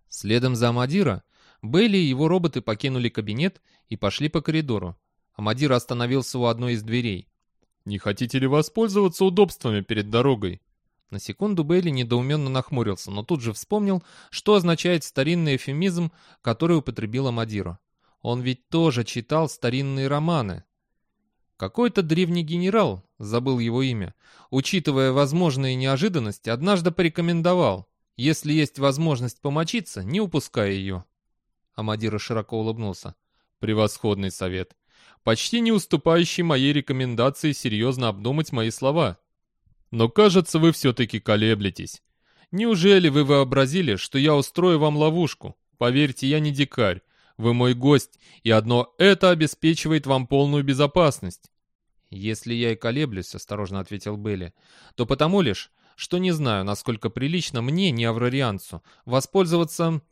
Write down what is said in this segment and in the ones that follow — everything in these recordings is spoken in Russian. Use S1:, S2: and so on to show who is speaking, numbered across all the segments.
S1: Следом за Амадира, Бейли и его роботы покинули кабинет и пошли по коридору. Амадир остановился у одной из дверей.
S2: «Не хотите ли воспользоваться удобствами перед дорогой?»
S1: На секунду Бейли недоуменно нахмурился, но тут же вспомнил, что означает старинный эвфемизм, который употребил Амадиро. Он ведь тоже читал старинные романы. Какой-то древний генерал, забыл его имя, учитывая возможные неожиданности, однажды порекомендовал: если есть возможность помочиться, не упускай ее. Амадиро широко улыбнулся.
S2: «Превосходный совет. Почти не уступающий моей рекомендации серьезно обдумать мои слова. Но, кажется, вы все-таки колеблетесь. Неужели вы вообразили, что я устрою вам ловушку? Поверьте, я не дикарь. Вы мой гость, и одно это обеспечивает вам полную безопасность».
S1: «Если я и колеблюсь», — осторожно ответил Бейли, — «то потому лишь, что не знаю, насколько прилично мне, не аврарианцу, воспользоваться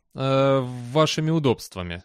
S1: вашими удобствами».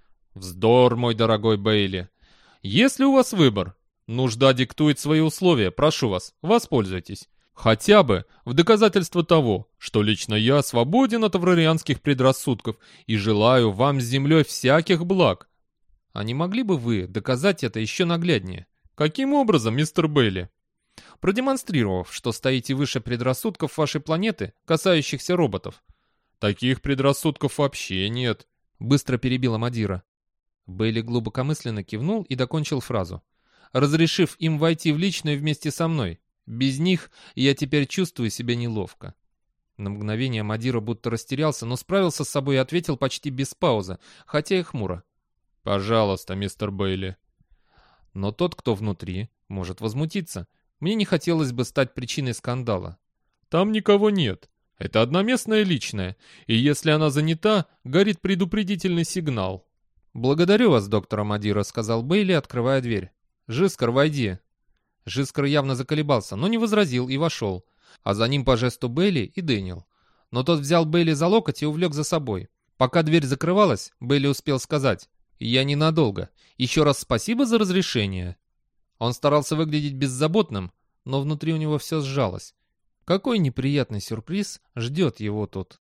S2: «Вздор, мой дорогой Бейли. Если у вас выбор, нужда диктует свои условия, прошу вас, воспользуйтесь. Хотя бы в доказательство того, что лично я свободен от аврарианских предрассудков и желаю вам с землей всяких благ».
S1: «А не могли бы вы доказать это еще нагляднее?»
S2: «Каким образом, мистер Бейли?»
S1: «Продемонстрировав, что стоите выше предрассудков вашей планеты, касающихся роботов».
S2: «Таких предрассудков вообще нет»,
S1: — быстро перебила Мадира. Бейли глубокомысленно кивнул и докончил фразу. «Разрешив им войти в личное вместе со мной. Без них я теперь чувствую себя неловко». На мгновение Мадира будто растерялся, но справился с собой и ответил почти без паузы, хотя и хмуро.
S2: «Пожалуйста, мистер Бейли».
S1: «Но тот, кто внутри, может возмутиться. Мне не хотелось бы стать причиной скандала».
S2: «Там никого нет. Это одноместная личная, и если она занята, горит предупредительный сигнал».
S1: «Благодарю вас, доктор Амадиро», — сказал Бейли, открывая дверь. «Жискар, войди». Жискар явно заколебался, но не возразил и вошел, а за ним по жесту Бейли и Дэниел. Но тот взял Бейли за локоть и увлек за собой. Пока дверь закрывалась, Бейли успел сказать: «Я ненадолго. Еще раз спасибо за разрешение». Он старался выглядеть беззаботным, но внутри у него все сжалось. Какой неприятный сюрприз ждет его тут.